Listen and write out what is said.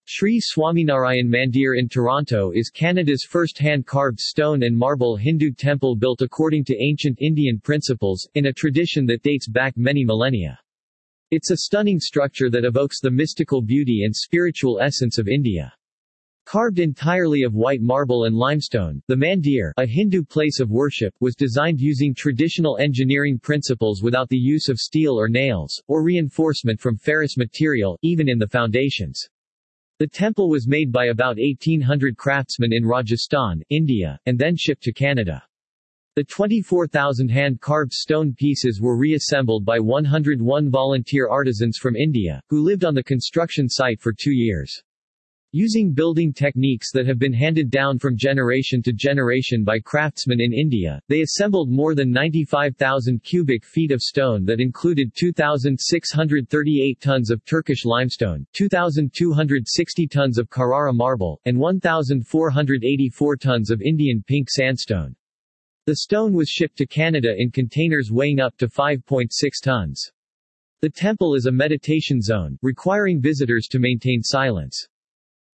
Sri Swaminarayan Mandir in Toronto is Canada's first hand-carved stone and marble Hindu temple built according to ancient Indian principles, in a tradition that dates back many millennia. It's a stunning structure that evokes the mystical beauty and spiritual essence of India. Carved entirely of white marble and limestone, the Mandir, a Hindu place of worship, was designed using traditional engineering principles without the use of steel or nails, or reinforcement from ferrous material, even in the foundations. The temple was made by about 1800 craftsmen in Rajasthan, India, and then shipped to Canada. The 24,000 hand-carved stone pieces were reassembled by 101 volunteer artisans from India, who lived on the construction site for 2 years. Using building techniques that have been handed down from generation to generation by craftsmen in India, they assembled more than 95,000 cubic feet of stone that included 2,638 tons of Turkish limestone, 2,260 tons of Carrara marble, and 1,484 tons of Indian pink sandstone. The stone was shipped to Canada in containers weighing up to 5.6 tons. The temple is a meditation zone, requiring visitors to maintain silence.